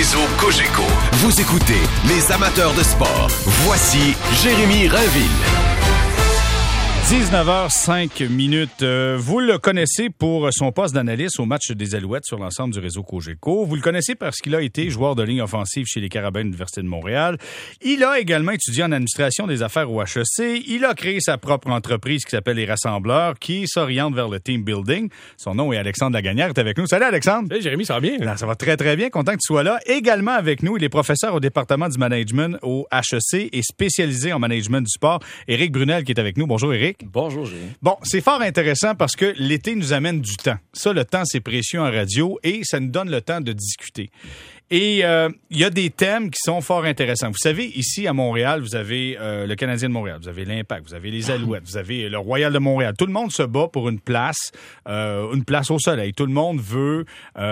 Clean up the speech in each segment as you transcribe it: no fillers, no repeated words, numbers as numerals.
réseau Cogeco. Vous écoutez les amateurs de sport. Voici Jérémy Rainville. 19h05. Vous le connaissez pour son poste d'analyste au match des Alouettes sur l'ensemble du réseau Cogeco. Vous le connaissez parce qu'il a été joueur de ligne offensive chez les Carabins de l'Université de Montréal. Il a également étudié en administration des affaires au HEC. Il a créé sa propre entreprise qui s'appelle Les Rassembleurs, qui s'oriente vers le team building. Son nom est Alexandre Lagagnère. Il est avec nous. Salut Alexandre. Salut Jérémy, ça va bien? Là, ça va très très bien. Content que tu sois là. Également avec nous, il est professeur au département du management au HEC et spécialisé en management du sport. Éric Brunel qui est avec nous. Bonjour Éric. Bonjour, Jérémy. Bon, c'est fort intéressant parce que l'été nous amène du temps. Ça, le temps, c'est précieux en radio et ça nous donne le temps de discuter. Et il y a des thèmes qui sont fort intéressants. Vous savez, ici à Montréal, vous avez le Canadien de Montréal, vous avez l'Impact, vous avez les Alouettes, vous avez le Royal de Montréal. Tout le monde se bat pour une place au soleil. Tout le monde veut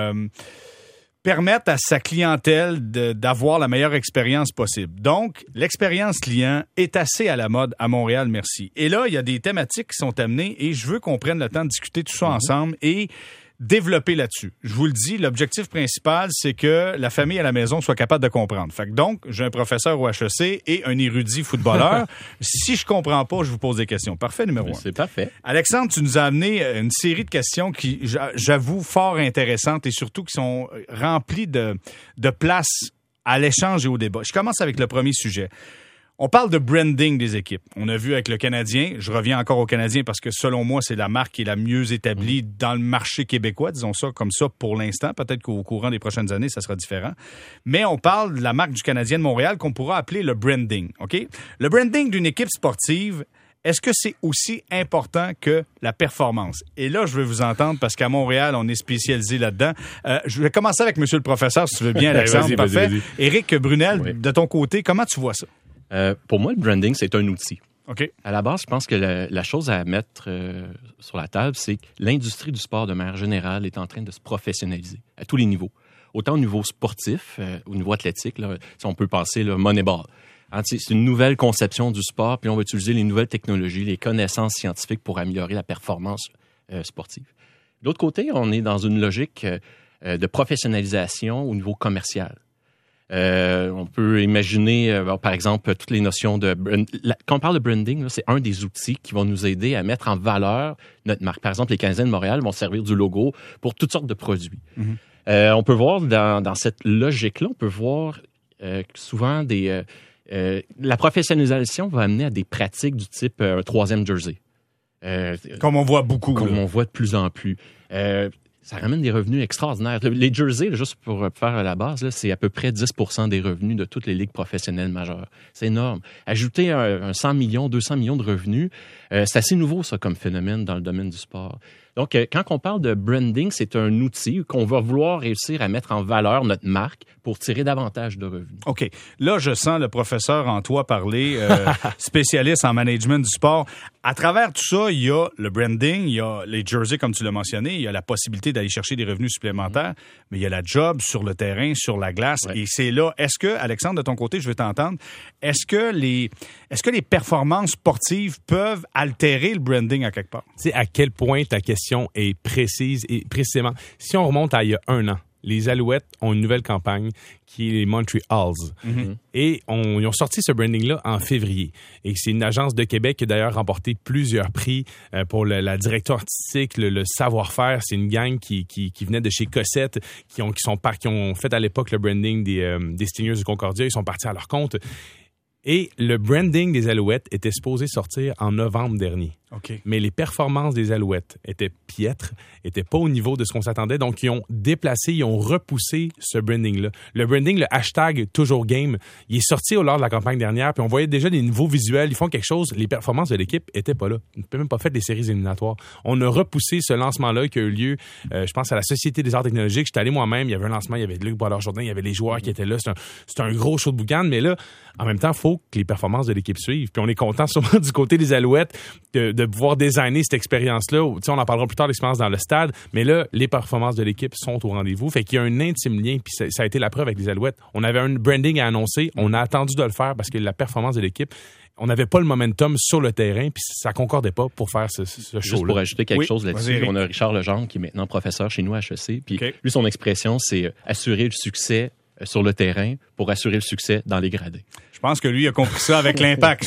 permettre à sa clientèle d'avoir la meilleure expérience possible. Donc, l'expérience client est assez à la mode à Montréal, merci. Et là, il y a des thématiques qui sont amenées et je veux qu'on prenne le temps de discuter tout ça ensemble et développer là-dessus. Je vous le dis, l'objectif principal, c'est que la famille à la maison soit capable de comprendre. Fait que donc, j'ai un professeur au HEC et un érudit footballeur. Si je comprends pas, je vous pose des questions. Parfait, numéro 1. C'est parfait. Alexandre, tu nous as amené une série de questions qui, j'avoue, fort intéressantes et surtout qui sont remplies de place à l'échange et au débat. Je commence avec le premier sujet. On parle de branding des équipes. On a vu avec le Canadien, je reviens encore au Canadien parce que selon moi, c'est la marque qui est la mieux établie dans le marché québécois, disons ça comme ça pour l'instant. Peut-être qu'au courant des prochaines années, ça sera différent. Mais on parle de la marque du Canadien de Montréal qu'on pourra appeler le branding. OK? Le branding d'une équipe sportive, est-ce que c'est aussi important que la performance? Et là, je veux vous entendre parce qu'à Montréal, on est spécialisé là-dedans. Je vais commencer avec monsieur le professeur, si tu veux bien, Alexandre. Parfait. Vas-y. Éric Brunel, oui. De ton côté, comment tu vois ça? Pour moi, le branding, c'est un outil. OK. À la base, je pense que la chose à mettre sur la table, c'est que l'industrie du sport, de manière générale, est en train de se professionnaliser à tous les niveaux. Autant au niveau sportif, au niveau athlétique, là, si on peut penser le Moneyball. C'est une nouvelle conception du sport, puis on va utiliser les nouvelles technologies, les connaissances scientifiques pour améliorer la performance sportive. De l'autre côté, on est dans une logique de professionnalisation au niveau commercial. On peut imaginer, par exemple, toutes les notions de... Quand on parle de branding, là, c'est un des outils qui vont nous aider à mettre en valeur notre marque. Par exemple, les Canadiens de Montréal vont servir du logo pour toutes sortes de produits. Mm-hmm. On peut voir dans cette logique-là, on peut voir souvent la professionnalisation va amener à des pratiques du type troisième jersey. Comme on voit beaucoup. Comme on voit de plus en plus. Ça ramène des revenus extraordinaires. Les jerseys, là, juste pour faire la base, là, c'est à peu près 10% des revenus de toutes les ligues professionnelles majeures. C'est énorme. Ajouter un 100 millions, 200 millions de revenus, c'est assez nouveau, ça, comme phénomène dans le domaine du sport. Donc, quand on parle de branding, c'est un outil qu'on va vouloir réussir à mettre en valeur notre marque pour tirer davantage de revenus. OK. Là, je sens le professeur en toi parler, spécialiste en management du sport. À travers tout ça, il y a le branding, il y a les jerseys, comme tu l'as mentionné, il y a la possibilité d'aller chercher des revenus supplémentaires, mais il y a la job sur le terrain, sur la glace. Ouais. Et c'est là, est-ce que, Alexandre, de ton côté, je vais t'entendre, est-ce que les performances sportives peuvent altérer le branding à quelque part? Tu sais, à quel point ta question est précise et précisément. Si on remonte à il y a 1 an, les Alouettes ont une nouvelle campagne qui est les Montreals. Mm-hmm. Et ils ont sorti ce branding-là en février. Et c'est une agence de Québec qui a d'ailleurs remporté plusieurs prix pour la direction artistique, le savoir-faire. C'est une gang qui venait de chez Cossette, qui ont fait à l'époque le branding des Stingers du Concordia. Ils sont partis à leur compte. Et le branding des Alouettes était supposé sortir en novembre dernier. Okay. Mais les performances des Alouettes étaient piètres, étaient pas au niveau de ce qu'on s'attendait. Donc, ils ont déplacé, ils ont repoussé ce branding-là. Le branding, le hashtag Toujours Game, il est sorti lors de la campagne dernière, puis on voyait déjà des nouveaux visuels. Ils font quelque chose. Les performances de l'équipe étaient pas là. Ils n'ont même pas fait des séries éliminatoires. On a repoussé ce lancement-là qui a eu lieu, je pense, à la Société des arts technologiques. J'étais allé moi-même, il y avait un lancement, il y avait Luc Brodeur-Jourdain, il y avait les joueurs qui étaient là. C'est un gros show de boucan, mais là, en même temps, il faut que les performances de l'équipe suivent. Puis on est content sûrement du côté des Alouettes de pouvoir designer cette expérience-là. Tu sais, on en parlera plus tard, l'expérience dans le stade, mais là, les performances de l'équipe sont au rendez-vous. Fait qu'il y a un intime lien, puis ça a été la preuve avec les Alouettes. On avait un branding à annoncer, on a attendu de le faire parce que la performance de l'équipe, on n'avait pas le momentum sur le terrain, puis ça concordait pas pour faire ce show-là. Juste pour ajouter quelque chose là-dessus, on a Richard Legendre qui est maintenant professeur chez nous à HEC, puis lui, son expression, c'est assurer le succès sur le terrain pour assurer le succès dans les gradins. Je pense que lui a compris ça avec l'impact.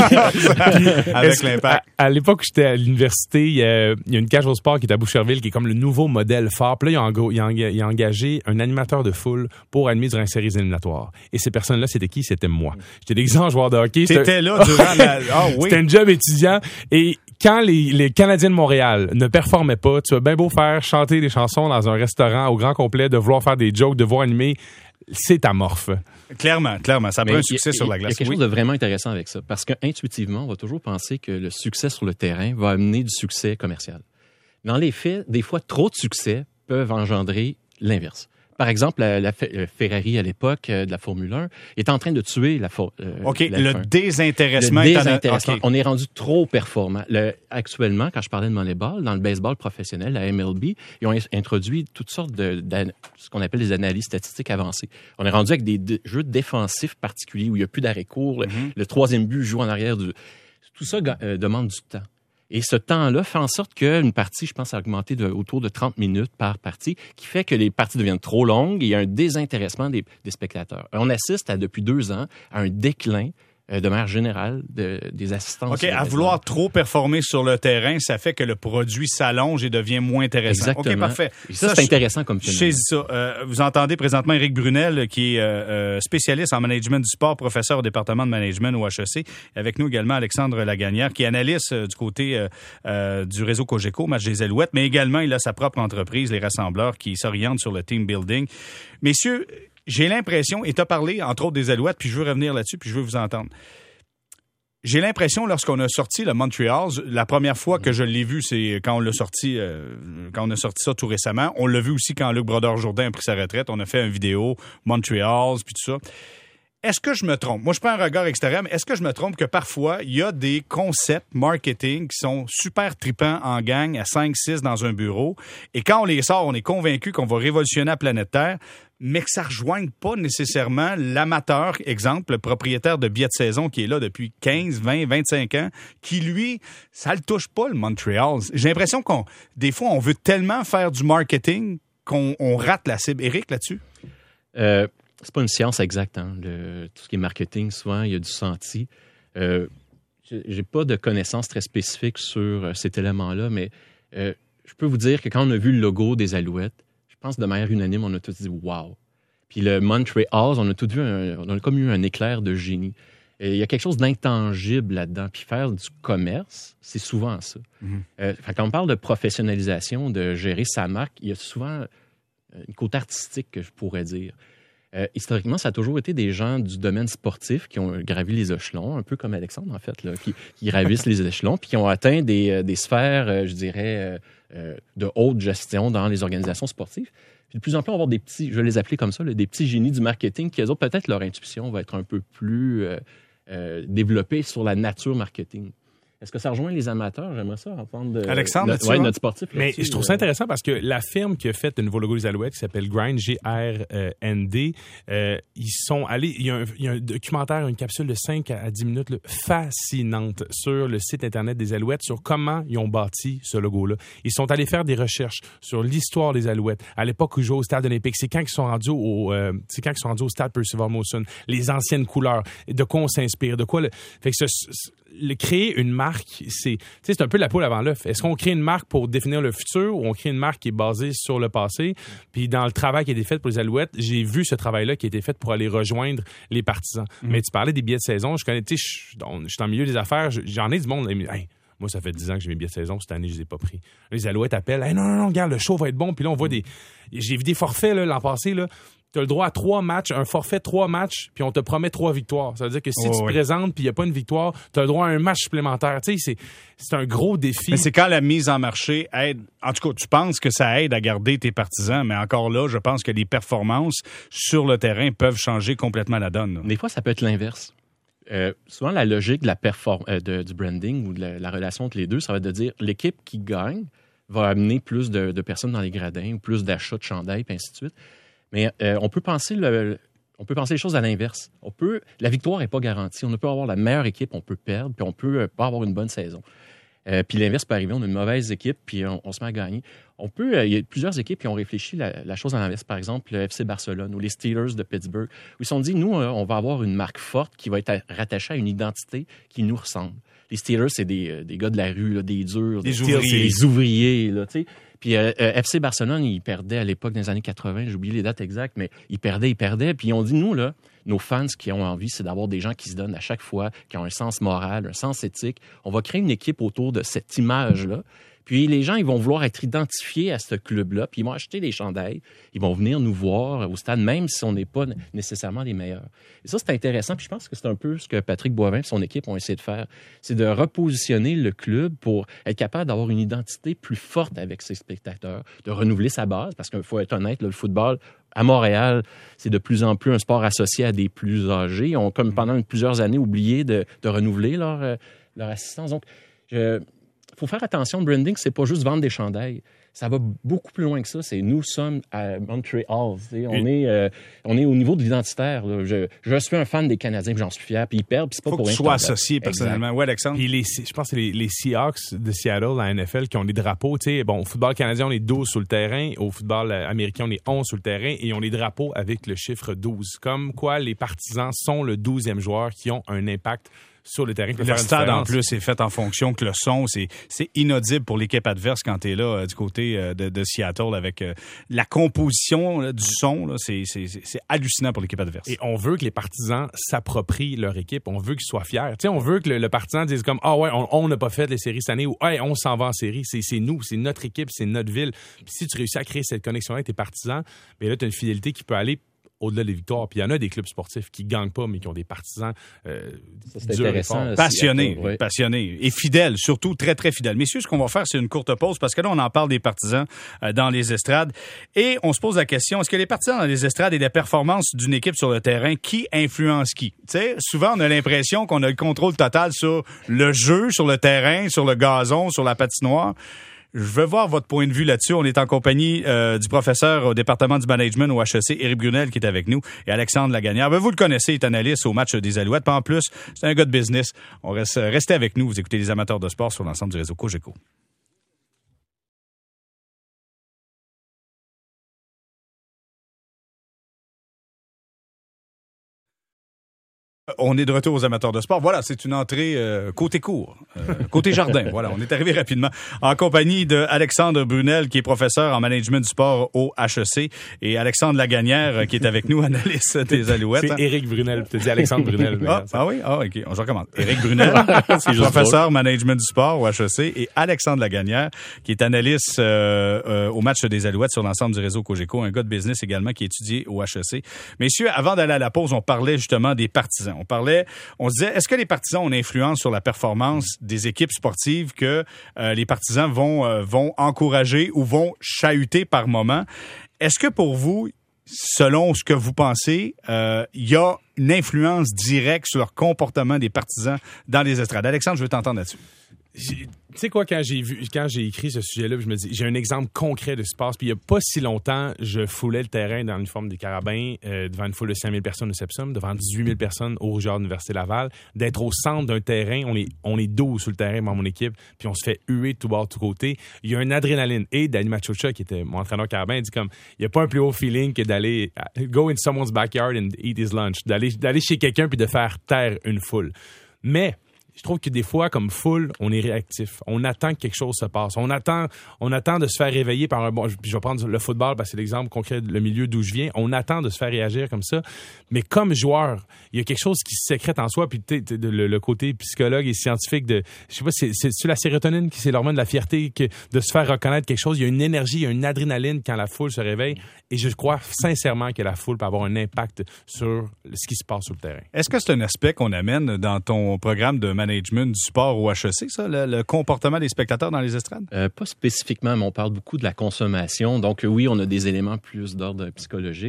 Avec l'impact. À l'époque où j'étais à l'université, il y a une cage au sport qui est à Boucherville, qui est comme le nouveau modèle phare. Puis là, il a engagé un animateur de foule pour animer durant les séries éliminatoires. Et ces personnes-là, c'était qui? C'était moi. J'étais déguisé en joueur de hockey. T'étais là durant la... Ah oui. C'était un job étudiant. Et quand les Canadiens de Montréal ne performaient pas, tu as bien beau faire chanter des chansons dans un restaurant au grand complet, de vouloir faire des jokes, de vouloir animer, c'est amorphe. Clairement. Ça prend un succès sur la glace. Il y a quelque chose de vraiment intéressant avec ça. Parce qu'intuitivement, on va toujours penser que le succès sur le terrain va amener du succès commercial. Dans les faits, des fois, trop de succès peuvent engendrer l'inverse. Par exemple, la Ferrari à l'époque de la Formule 1 est en train de tuer la OK, la le F1. désintéressement. Okay. OK. On est rendu trop performant. Actuellement, quand je parlais de Moneyball, dans le baseball professionnel, la MLB, ils ont introduit toutes sortes ce qu'on appelle des analyses statistiques avancées. On est rendu avec des jeux défensifs particuliers où il n'y a plus d'arrêt-court. Le troisième but joue en arrière du... Tout ça demande du temps. Et ce temps-là fait en sorte qu'une partie, je pense, a augmenté autour de 30 minutes par partie, qui fait que les parties deviennent trop longues et il y a un désintéressement des spectateurs. On assiste depuis 2 ans à un déclin de manière générale des assistances. OK, à vouloir trop performer sur le terrain, ça fait que le produit s'allonge et devient moins intéressant. Exactement. OK, parfait. Et ça, c'est intéressant comme phénomène. Ça. Vous entendez présentement Éric Brunel, qui est spécialiste en management du sport, professeur au département de management au HEC. Avec nous également Alexandre Lagagnère, qui est analyste du côté du réseau Cogeco, match des Alouettes, mais également il a sa propre entreprise, les Rassembleurs, qui s'oriente sur le team building. Messieurs, j'ai l'impression, et tu as parlé, entre autres, des Alouettes, puis je veux revenir là-dessus, puis je veux vous entendre. J'ai l'impression, lorsqu'on a sorti le Montreal, la première fois que je l'ai vu, c'est quand on l'a sorti, quand on a sorti ça tout récemment. On l'a vu aussi quand Luc Brodeur-Jourdain a pris sa retraite. On a fait une vidéo, Montreal, puis tout ça. Est-ce que je me trompe? Moi, je prends un regard extérieur, mais est-ce que je me trompe que parfois, il y a des concepts marketing qui sont super tripants en gang à 5-6 dans un bureau, et quand on les sort, on est convaincu qu'on va révolutionner la planète Terre, mais que ça ne rejoigne pas nécessairement l'amateur, exemple, le propriétaire de billets de saison qui est là depuis 15, 20, 25 ans, qui, lui, ça le touche pas, le Montreal. J'ai l'impression des fois, on veut tellement faire du marketing qu'on rate la cible. Éric, là-dessus? C'est pas une science exacte, hein. Tout ce qui est marketing, souvent, il y a du senti. J'ai pas de connaissances très spécifiques sur cet élément-là, mais je peux vous dire que quand on a vu le logo des Alouettes, je pense de manière unanime, on a tous dit « wow ». Puis le Montreal, on a tous vu, on a comme eu un éclair de génie. Et il y a quelque chose d'intangible là-dedans. Puis faire du commerce, c'est souvent ça. Quand on parle de professionnalisation, de gérer sa marque, il y a souvent une côte artistique que je pourrais dire. Historiquement, ça a toujours été des gens du domaine sportif qui ont gravi les échelons, un peu comme Alexandre, en fait, là, qui gravissent les échelons, puis qui ont atteint des sphères, je dirais, de haute gestion dans les organisations sportives. Puis de plus en plus, on va avoir des petits, je vais les appeler comme ça, des petits génies du marketing qui, eux autres, peut-être leur intuition va être un peu plus développée sur la nature marketing. Est-ce que ça rejoint les amateurs? J'aimerais ça entendre Alexandre, notre sportif. Mais je trouve ça intéressant parce que la firme qui a fait le nouveau logo des Alouettes, qui s'appelle Grind, G-R-N-D, ils sont allés... Il y a un documentaire, une capsule de 5 à 10 minutes là, fascinante sur le site Internet des Alouettes, sur comment ils ont bâti ce logo-là. Ils sont allés faire des recherches sur l'histoire des Alouettes. À l'époque où ils jouaient au Stade olympique, c'est quand ils sont rendus au Stade Percival Molson, les anciennes couleurs, de quoi on s'inspire, de quoi... Fait que créer une marque, c'est un peu la poule avant l'œuf. Est-ce qu'on crée une marque pour définir le futur ou on crée une marque qui est basée sur le passé? Puis dans le travail qui a été fait pour les Alouettes, j'ai vu ce travail-là qui a été fait pour aller rejoindre les partisans. Mais tu parlais des billets de saison. Je connais, je suis dans le milieu des affaires. J'en ai du monde. Hey, moi, ça fait 10 ans que j'ai mes billets de saison. Cette année, je les ai pas pris. Les Alouettes appellent. Hey, non, regarde, le show va être bon. Puis là, on voit j'ai vu des forfaits là, l'an passé. Là. Tu as le droit à 3 matchs, un forfait 3 matchs, puis on te promet 3 victoires. Ça veut dire que si tu te présentes puis il n'y a pas une victoire, tu as le droit à un match supplémentaire. Tu sais, c'est un gros défi. Mais c'est quand la mise en marché aide... En tout cas, tu penses que ça aide à garder tes partisans, mais encore là, je pense que les performances sur le terrain peuvent changer complètement la donne. Là. Des fois, ça peut être l'inverse. Souvent, la logique de du branding ou de la relation entre les deux, ça va être de dire l'équipe qui gagne va amener plus de personnes dans les gradins ou plus d'achats de chandails, et ainsi de suite. Mais on peut penser les choses à l'inverse. La victoire n'est pas garantie. On peut avoir la meilleure équipe, on peut perdre, puis on peut pas avoir une bonne saison. Puis l'inverse peut arriver, on a une mauvaise équipe, puis on se met à gagner. Il y a plusieurs équipes qui ont réfléchi la chose à l'inverse. Par exemple, le FC Barcelone ou les Steelers de Pittsburgh, où ils se sont dit, nous, on va avoir une marque forte qui va être rattachée à une identité qui nous ressemble. Les Steelers, c'est des gars de la rue, là, des durs. Des ouvriers. Des ouvriers, là, tu sais. Puis FC Barcelone, ils perdaient à l'époque, dans les années 80, j'ai oublié les dates exactes, mais ils perdaient. Puis ils ont dit, nous, là, nos fans, ce qu'ils ont envie, c'est d'avoir des gens qui se donnent à chaque fois, qui ont un sens moral, un sens éthique. On va créer une équipe autour de cette image-là. Puis les gens, ils vont vouloir être identifiés à ce club-là, puis ils vont acheter des chandails, ils vont venir nous voir au stade, même si on n'est pas nécessairement les meilleurs. Et ça, c'est intéressant, puis je pense que c'est un peu ce que Patrick Boivin et son équipe ont essayé de faire. C'est de repositionner le club pour être capable d'avoir une identité plus forte avec ses spectateurs, de renouveler sa base, parce qu'il faut être honnête, là, le football, à Montréal, c'est de plus en plus un sport associé à des plus âgés. Ils ont, comme pendant plusieurs années, oublié de renouveler leur assistance. Donc, faut faire attention, le branding, c'est pas juste vendre des chandails. Ça va beaucoup plus loin que ça. C'est nous sommes à Montreal. On est au niveau de l'identitaire. Là. Je suis un fan des Canadiens, puis j'en suis fier. Puis ils perdent, puis c'est pas faut pour que rien. Tu sois associé personnellement. Oui, Alexandre. Puis je pense que c'est les Seahawks de Seattle, la NFL, qui ont des drapeaux. Tu sais, bon, au football canadien, on est 12 sur le terrain. Au football américain, on est 11 sur le terrain. Et ils ont les drapeaux avec le chiffre 12. Comme quoi, les partisans sont le 12e joueur qui ont un impact sur le terrain. Le stade, en plus, est fait en fonction que le son, c'est inaudible pour l'équipe adverse quand tu es là du côté de Seattle avec la composition là, du son. Là, c'est hallucinant pour l'équipe adverse. Et on veut que les partisans s'approprient leur équipe. On veut qu'ils soient fiers. Tu sais, on veut que le partisan dise comme « Ah ouais, on n'a pas fait les séries cette année » ou « Hey, on s'en va en série. » C'est nous, c'est notre équipe, c'est notre ville. Puis si tu réussis à créer cette connexion avec tes partisans, bien là, tu as une fidélité qui peut aller au-delà des victoires. Puis il y en a des clubs sportifs qui ne gagnent pas, mais qui ont des partisans passionnés et fidèles, surtout très, très fidèles. Messieurs, ce qu'on va faire, c'est une courte pause parce que là, on en parle des partisans dans les estrades et on se pose la question, est-ce que les partisans dans les estrades et les performances d'une équipe sur le terrain, qui influence qui? Tu sais, souvent, on a l'impression qu'on a le contrôle total sur le jeu, sur le terrain, sur le gazon, sur la patinoire. Je veux voir votre point de vue là-dessus. On est en compagnie du professeur au département du management au HEC, Éric Brunel, qui est avec nous, et Alexandre Lagagnère. Ben, vous le connaissez, il est analyste au match des Alouettes. Puis en plus, c'est un gars de business. On restez avec nous. Vous écoutez les amateurs de sport sur l'ensemble du réseau Cogeco. On est de retour aux amateurs de sport. Voilà, c'est une entrée côté cour, côté jardin. Voilà, on est arrivé rapidement en compagnie de Alexandre Brunel, qui est professeur en management du sport au HEC, et Alexandre Lagagnère, qui est avec nous, analyste des Alouettes. C'est Éric Brunel. Tu dis Alexandre Brunel. Oui? Ah, OK. Je recommence. Éric Brunel, professeur management du sport au HEC, et Alexandre Lagagnère, qui est analyste au match des Alouettes sur l'ensemble du réseau Cogeco, un gars de business également qui étudie au HEC. Messieurs, avant d'aller à la pause, on parlait justement des partisans. On se disait, est-ce que les partisans ont une influence sur la performance des équipes sportives que les partisans vont encourager ou vont chahuter par moment? Est-ce que pour vous, selon ce que vous pensez, il y a une influence directe sur le comportement des partisans dans les estrades? Alexandre, je veux t'entendre là-dessus. Tu sais quoi, quand j'ai écrit ce sujet-là, je me dis, j'ai un exemple concret de ce qui se passe. Puis il n'y a pas si longtemps, je foulais le terrain dans l'uniforme des Carabins, devant une foule de 5 000 personnes au Sepsum, devant 18 000 personnes au Rougeur de l'Université Laval, d'être au centre d'un terrain. On est 12 sur le terrain dans mon équipe, puis on se fait huer de tout bord, de tout côté. Il y a une adrénaline. Et Danny Machocha, qui était mon entraîneur Carabin, dit comme, il n'y a pas un plus haut feeling que d'aller go in someone's backyard and eat his lunch, d'aller chez quelqu'un puis de faire taire une foule. Mais je trouve que des fois, comme foule, on est réactif. On attend que quelque chose se passe. On attend de se faire réveiller par un bon... Puis je vais prendre le football parce que c'est l'exemple concret le milieu d'où je viens. On attend de se faire réagir comme ça. Mais comme joueur, il y a quelque chose qui se sécrète en soi. Puis le côté psychologue et scientifique de... Je sais pas, c'est la sérotonine qui c'est l'hormone de la fierté, de se faire reconnaître quelque chose. Il y a une énergie, il y a une adrénaline quand la foule se réveille. Et je crois sincèrement que la foule peut avoir un impact sur ce qui se passe sur le terrain. Est-ce que c'est un aspect qu'on amène dans ton programme de management du sport au HEC, ça, le comportement des spectateurs dans les estrades? Pas spécifiquement, mais on parle beaucoup de la consommation. Donc oui, on a des éléments plus d'ordre psychologique.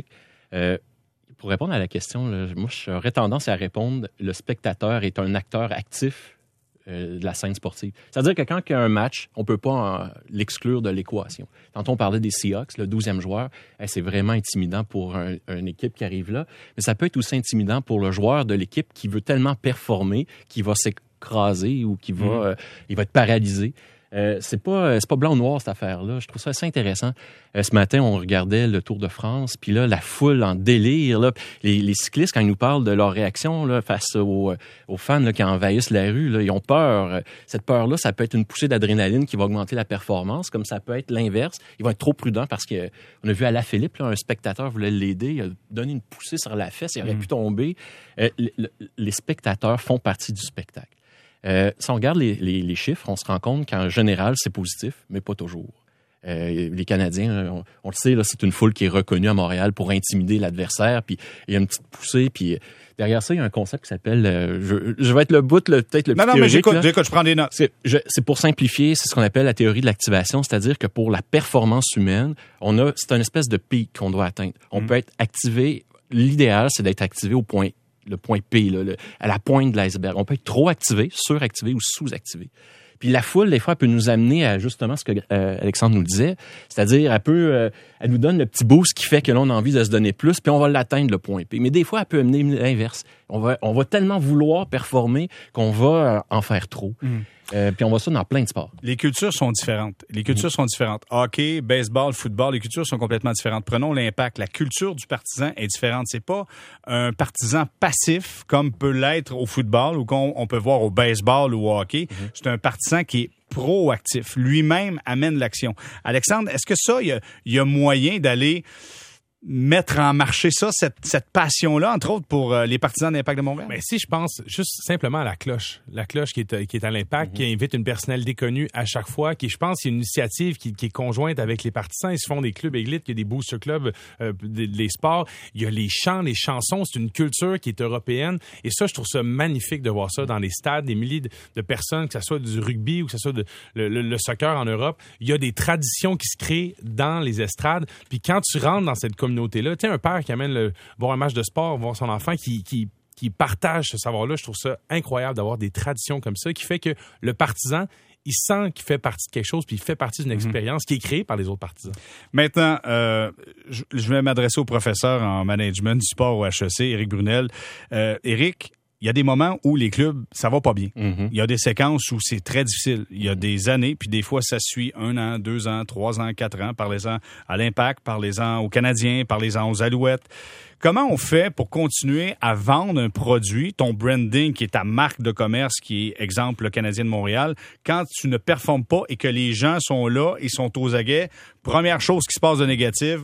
Pour répondre à la question, là, moi, j'aurais tendance à répondre, le spectateur est un acteur actif de la scène sportive. C'est-à-dire que quand il y a un match, on ne peut pas l'exclure de l'équation. Tantôt, on parlait des Seahawks, le 12e joueur. C'est vraiment intimidant pour une équipe qui arrive là. Mais ça peut être aussi intimidant pour le joueur de l'équipe qui veut tellement performer, qui va écraser ou qui va, il va être paralysé. C'est pas blanc ou noir, cette affaire-là. Je trouve ça assez intéressant. Ce matin, on regardait le Tour de France, puis là, la foule en délire. Là, les cyclistes, quand ils nous parlent de leur réaction là, face aux fans là, qui envahissent la rue, là, ils ont peur. Cette peur-là, ça peut être une poussée d'adrénaline qui va augmenter la performance, comme ça peut être l'inverse. Ils vont être trop prudents parce qu'on a vu Alaphilippe, là, un spectateur voulait l'aider, il a donné une poussée sur la fesse, il aurait pu tomber. Les spectateurs font partie du spectacle. Si on regarde les chiffres, on se rend compte qu'en général, c'est positif, mais pas toujours. Les Canadiens, on le sait, là, c'est une foule qui est reconnue à Montréal pour intimider l'adversaire, puis il y a une petite poussée, puis derrière ça, il y a un concept qui s'appelle... je vais être le bout, peut-être le plus théorique. Non, mais j'écoute, je prends des notes. C'est pour simplifier, c'est ce qu'on appelle la théorie de l'activation, c'est-à-dire que pour la performance humaine, c'est une espèce de pic qu'on doit atteindre. On peut être activé, l'idéal, c'est d'être activé le point P, là, à la pointe de l'iceberg. On peut être trop activé, suractivé ou sous-activé. Puis la foule, des fois, elle peut nous amener à justement ce que Alexandre nous disait, c'est-à-dire elle nous donne le petit boost qui fait que l'on a envie de se donner plus, puis on va l'atteindre, le point P. Mais des fois, elle peut amener l'inverse. On va tellement vouloir performer qu'on va en faire trop. Puis on voit ça dans plein de sports. Les cultures sont différentes. Hockey, baseball, football, les cultures sont complètement différentes. Prenons l'Impact. La culture du partisan est différente. C'est pas un partisan passif comme peut l'être au football ou qu'on peut voir au baseball ou au hockey. C'est un partisan qui est proactif. Lui-même amène l'action. Alexandre, est-ce que ça, il y a moyen d'aller mettre en marché ça, cette passion-là, entre autres, pour les partisans de l'Impact de Montréal? Mais si je pense juste simplement à la cloche qui est à l'Impact, qui invite une personnalité connue à chaque fois, qui, je pense, c'est une initiative qui est conjointe avec les partisans. Ils se font des clubs élites, il y a des booster clubs, des sports, il y a les chants, les chansons, c'est une culture qui est européenne. Et ça, je trouve ça magnifique de voir ça dans les stades, des milliers de personnes, que ce soit du rugby ou que ce soit le soccer en Europe. Il y a des traditions qui se créent dans les estrades. Puis quand tu rentres dans cette communauté-là, tu sais, un père qui amène voir un match de sport, voir son enfant qui partage ce savoir-là, je trouve ça incroyable d'avoir des traditions comme ça, qui fait que le partisan, il sent qu'il fait partie de quelque chose, puis il fait partie d'une expérience qui est créée par les autres partisans. Maintenant, je vais m'adresser au professeur en management du sport au HEC, Éric Brunel. Éric, il y a des moments où les clubs, ça va pas bien. Il y a des séquences où c'est très difficile. Il y a des années, puis des fois, ça suit 1 an, 2 ans, 3 ans, 4 ans. Parlez-en à l'Impact, parlez-en aux Canadiens, parlez-en aux Alouettes. Comment on fait pour continuer à vendre un produit, ton branding qui est ta marque de commerce, qui est, exemple, le Canadien de Montréal, quand tu ne performes pas et que les gens sont là, ils sont aux aguets? Première chose qui se passe de négatif,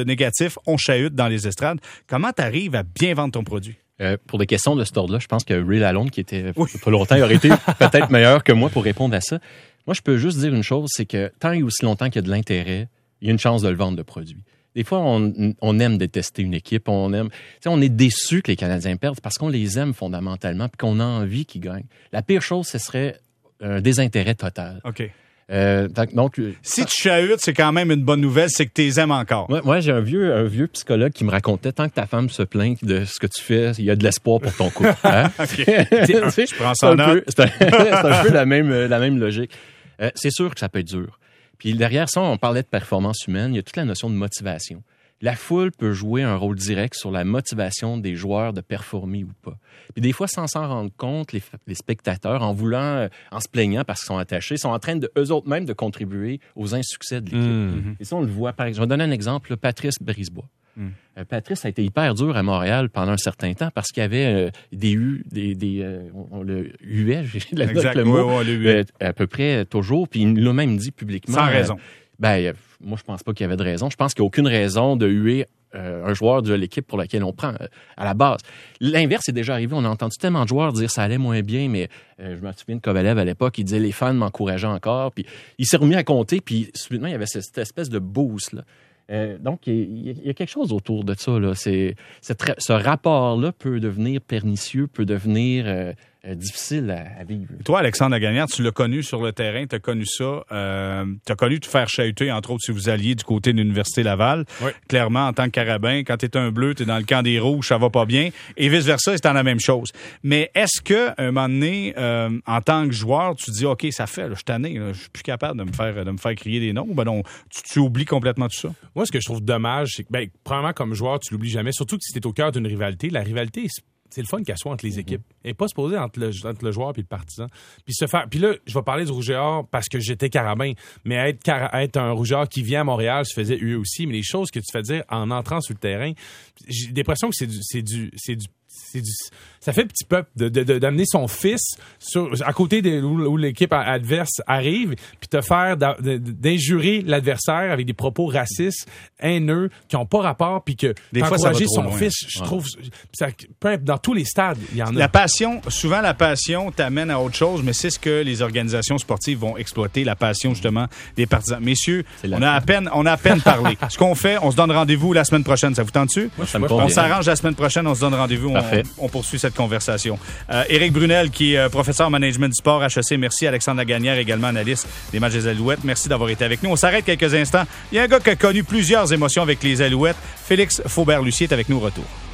on chahute dans les estrades. Comment tu arrives à bien vendre ton produit? Pour des questions de cet ordre-là, je pense que Ray Lalonde, qui était pas longtemps, aurait été peut-être meilleur que moi pour répondre à ça. Moi, je peux juste dire une chose, c'est que tant et aussi longtemps qu'il y a de l'intérêt, il y a une chance de le vendre, le produit. Des fois, on aime détester une équipe, on est déçu que les Canadiens perdent parce qu'on les aime fondamentalement et qu'on a envie qu'ils gagnent. La pire chose, ce serait un désintérêt total. OK. Donc, si tu chahutes, c'est quand même une bonne nouvelle, c'est que tu les aimes encore. Moi, j'ai un vieux psychologue qui me racontait, tant que ta femme se plaint de ce que tu fais, il y a de l'espoir pour ton couple. Hein? Je prends ça en note. C'est un peu la même logique. C'est sûr que ça peut être dur. Puis derrière ça, on parlait de performance humaine, il y a toute la notion de motivation. La foule peut jouer un rôle direct sur la motivation des joueurs de performer ou pas. Puis des fois, sans s'en rendre compte, les spectateurs, en se plaignant parce qu'ils sont attachés, sont en train eux autres mêmes de contribuer aux insuccès de l'équipe. Et ça, on le voit. Par exemple, je vais donner un exemple, Patrice Brisebois. Patrice a été hyper dur à Montréal pendant un certain temps parce qu'il y avait on le huait, j'ai la note le mot, à peu près toujours, puis il l'a même dit publiquement. Sans raison. Moi, je pense pas qu'il y avait de raison. Je pense qu'il n'y a aucune raison de huer un joueur de l'équipe pour laquelle on prend à la base. L'inverse est déjà arrivé. On a entendu tellement de joueurs dire ça allait moins bien, mais je me souviens de Kovalev à l'époque, il disait les fans m'encourageaient encore, puis il s'est remis à compter, puis subitement, il y avait cette espèce de boost, là. Donc, il y a quelque chose autour de ça, là. Ce rapport-là peut devenir pernicieux, peut devenir difficile à vivre. Et toi, Alexandre Lagagnère, tu l'as connu sur le terrain, tu as connu ça. Tu as connu te faire chahuter, entre autres, si vous alliez du côté de l'Université Laval. Oui. Clairement, en tant que carabin, quand tu es un bleu, tu es dans le camp des rouges, ça va pas bien. Et vice-versa, c'est la même chose. Mais est-ce qu'à un moment donné, en tant que joueur, tu te dis, OK, ça fait, là, je suis tanné, là, je suis plus capable de me faire crier des noms, ou ben non, tu oublies complètement tout ça? Moi, ce que je trouve dommage, c'est que, premièrement, comme joueur, tu l'oublies jamais, surtout que si tu es au cœur d'une rivalité. La rivalité, c'est le fun qu'elle soit entre les équipes. Elle n'est pas supposée entre le joueur et le partisan. Puis là, je vais parler du Rouge et Or parce que j'étais carabin. Mais être un Rouge et Or qui vient à Montréal se faisait eux aussi. Mais les choses que tu fais dire en entrant sur le terrain, j'ai l'impression que ça fait petit peuple d'amener son fils à côté où l'équipe adverse arrive, puis te faire d'injurer l'adversaire avec des propos racistes, haineux, qui n'ont pas rapport, puis que d'encourager son fils, je trouve, ça, dans tous les stades, il y en a. Souvent la passion t'amène à autre chose, mais c'est ce que les organisations sportives vont exploiter, la passion justement des partisans. Messieurs, on a à peine parlé. Ce qu'on fait, on se donne rendez-vous la semaine prochaine. Ça vous tente-tu? On s'arrange la semaine prochaine, on se donne rendez-vous. On poursuit cette conversation. Éric Brunel, qui est professeur en management du sport HEC, merci. Alexandre Lagagnère, également analyste des matchs des Alouettes. Merci d'avoir été avec nous. On s'arrête quelques instants. Il y a un gars qui a connu plusieurs émotions avec les Alouettes. Félix Faubert-Lucier est avec nous au retour.